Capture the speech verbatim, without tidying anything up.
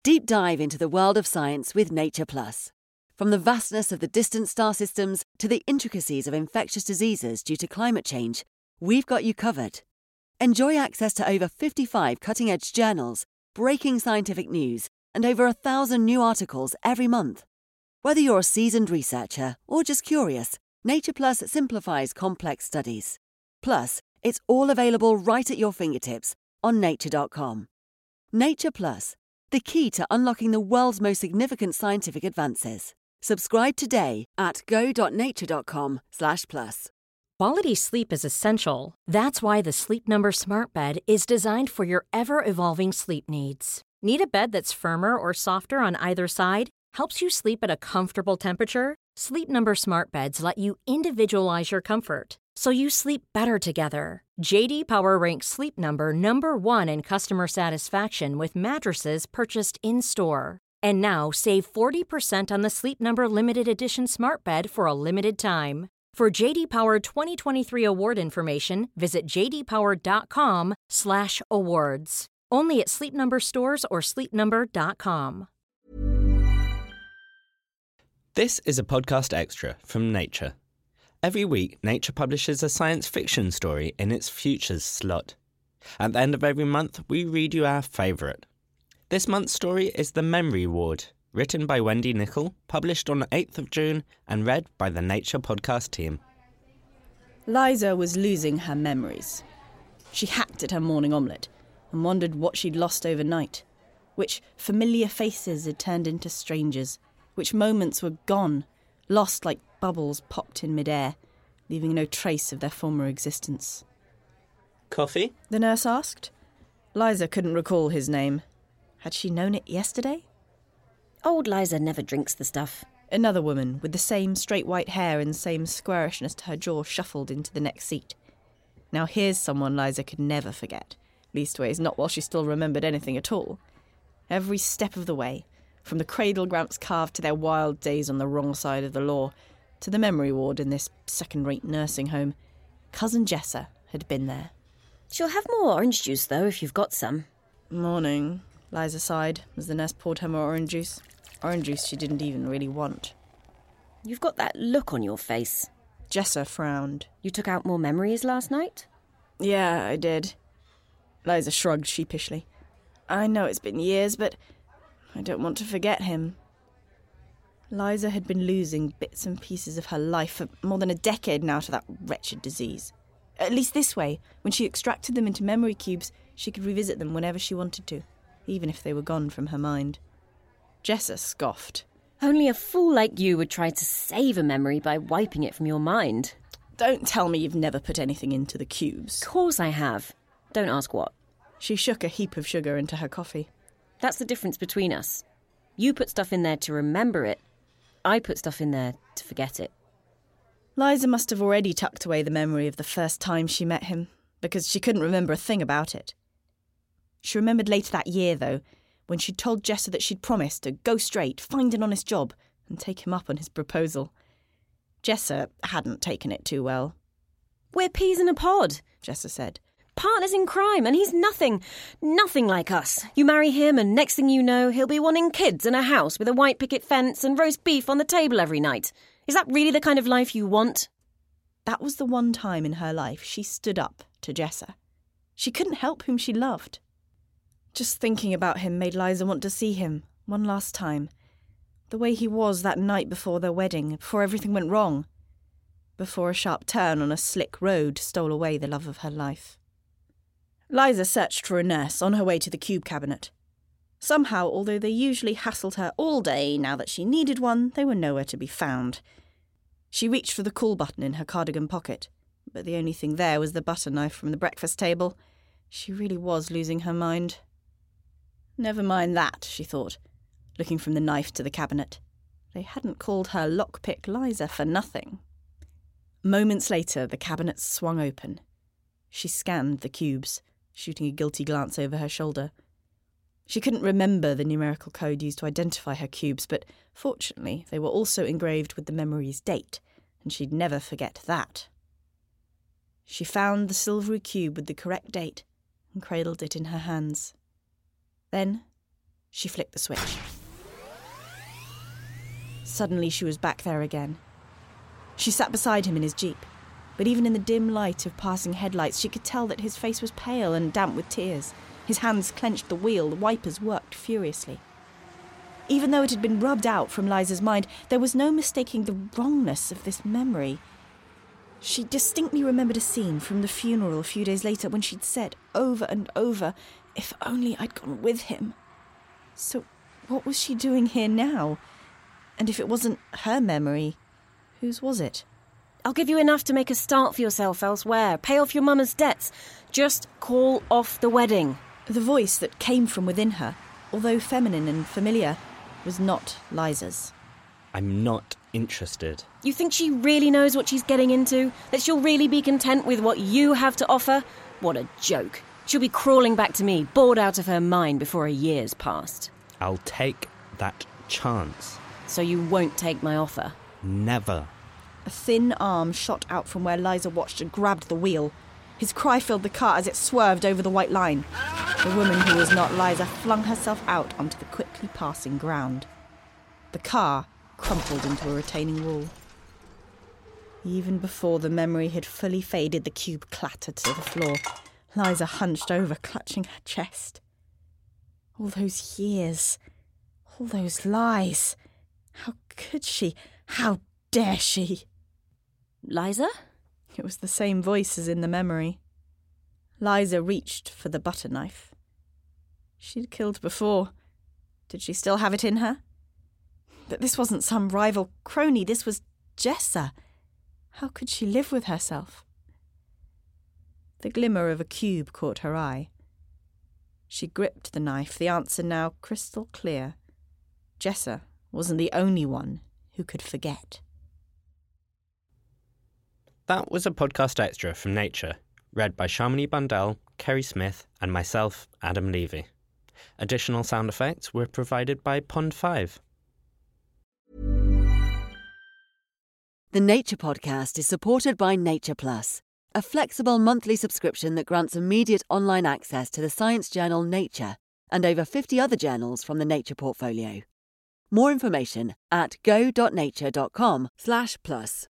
Deep dive into the world of science with Nature Plus. From the vastness of the distant star systems to the intricacies of infectious diseases due to climate change, we've got you covered. Enjoy access to over fifty-five cutting-edge journals, breaking scientific news, and over a thousand new articles every month. Whether you're a seasoned researcher or just curious, Nature Plus simplifies complex studies. Plus, it's all available right at your fingertips on nature dot com. Nature Plus, the key to unlocking the world's most significant scientific advances. Subscribe today at go dot nature dot com slash plus. Quality sleep is essential. That's why the Sleep Number Smart Bed is designed for your ever-evolving sleep needs. Need a bed that's firmer or softer on either side? Helps you sleep at a comfortable temperature? Sleep Number Smart Beds let you individualize your comfort, so you sleep better together. J D Power ranks Sleep Number number one in customer satisfaction with mattresses purchased in-store. And now save forty percent on the Sleep Number Limited Edition Smart Bed for a limited time. For J D Power twenty twenty-three award information, visit j d power dot com slash awards. Only at Sleep Number stores or sleep number dot com. This is a podcast extra from Nature. Every week, Nature publishes a science fiction story in its Futures slot. At the end of every month, we read you our favourite. This month's story is The Memory Ward, written by Wendy Nicol, published on the eighth of June and read by the Nature podcast team. Liza was losing her memories. She hacked at her morning omelette and wondered what she'd lost overnight, which familiar faces had turned into strangers, which moments were gone, lost like bubbles popped in midair, leaving no trace of their former existence. Coffee? The nurse asked. Liza couldn't recall his name. Had she known it yesterday? Old Liza never drinks the stuff. Another woman, with the same straight white hair and same squarishness to her jaw, shuffled into the next seat. Now here's someone Liza could never forget. Leastways, not while she still remembered anything at all. Every step of the way, from the cradle Gramps carved to their wild days on the wrong side of the law, to the memory ward in this second-rate nursing home, Cousin Jessa had been there. She'll have more orange juice, though, if you've got some. Morning, Liza sighed as the nurse poured her more orange juice. Orange juice she didn't even really want. You've got that look on your face. Jessa frowned. You took out more memories last night? Yeah, I did. Liza shrugged sheepishly. I know it's been years, but I don't want to forget him. Liza had been losing bits and pieces of her life for more than a decade now to that wretched disease. At least this way, when she extracted them into memory cubes, she could revisit them whenever she wanted to, even if they were gone from her mind. Jessa scoffed. Only a fool like you would try to save a memory by wiping it from your mind. Don't tell me you've never put anything into the cubes. Of course I have. Don't ask what. She shook a heap of sugar into her coffee. That's the difference between us. You put stuff in there to remember it. I put stuff in there to forget it. Liza must have already tucked away the memory of the first time she met him, because she couldn't remember a thing about it. She remembered later that year, though, when she'd told Jessa that she'd promised to go straight, find an honest job, and take him up on his proposal. Jessa hadn't taken it too well. We're peas in a pod, Jessa said. Partners in crime, and he's nothing, nothing like us. You marry him, and next thing you know, he'll be wanting kids and a house with a white picket fence and roast beef on the table every night. Is that really the kind of life you want? That was the one time in her life she stood up to Jessa. She couldn't help whom she loved. Just thinking about him made Liza want to see him, one last time. The way he was that night before their wedding, before everything went wrong. Before a sharp turn on a slick road stole away the love of her life. Liza searched for a nurse on her way to the cube cabinet. Somehow, although they usually hassled her all day, now that she needed one, they were nowhere to be found. She reached for the call button in her cardigan pocket, but the only thing there was the butter knife from the breakfast table. She really was losing her mind. Never mind that, she thought, looking from the knife to the cabinet. They hadn't called her lockpick Liza for nothing. Moments later, the cabinet swung open. She scanned the cubes, shooting a guilty glance over her shoulder. She couldn't remember the numerical code used to identify her cubes, but fortunately they were also engraved with the memory's date, and she'd never forget that. She found the silvery cube with the correct date and cradled it in her hands. Then She flicked the switch. Suddenly she was back there again. She sat beside him in his Jeep, but even in the dim light of passing headlights she could tell that his face was pale and damp with tears. His hands clenched the wheel, the wipers worked furiously. Even though it had been rubbed out from Liza's mind, there was no mistaking the wrongness of this memory. She distinctly remembered a scene from the funeral a few days later when she'd said over and over, "If only I'd gone with him." So what was she doing here now? And if it wasn't her memory, whose was it? I'll give you enough to make a start for yourself elsewhere. Pay off your mama's debts. Just call off the wedding. The voice that came from within her, although feminine and familiar, was not Liza's. I'm not interested. You think she really knows what she's getting into? That she'll really be content with what you have to offer? What a joke. She'll be crawling back to me, bored out of her mind before a year's passed. I'll take that chance. So you won't take my offer? Never. A thin arm shot out from where Liza watched and grabbed the wheel. His cry filled the car as it swerved over the white line. The woman who was not Liza flung herself out onto the quickly passing ground. The car crumpled into a retaining wall. Even before the memory had fully faded, the cube clattered to the floor. Liza hunched over, clutching her chest. All those years, all those lies. How could she? How dare she? Liza? It was the same voice as in the memory. Liza reached for the butter knife. She'd killed before. Did she still have it in her? But this wasn't some rival crony, this was Jessa. How could she live with herself? The glimmer of a cube caught her eye. She gripped the knife, the answer now crystal clear. Jessa wasn't the only one who could forget. That was a podcast extra from Nature, read by Shamini Bundell, Kerry Smith, and myself, Adam Levy. Additional sound effects were provided by Pond five. The Nature Podcast is supported by Nature Plus, a flexible monthly subscription that grants immediate online access to the science journal Nature and over fifty other journals from the Nature portfolio. More information at go dot nature dot com slash plus.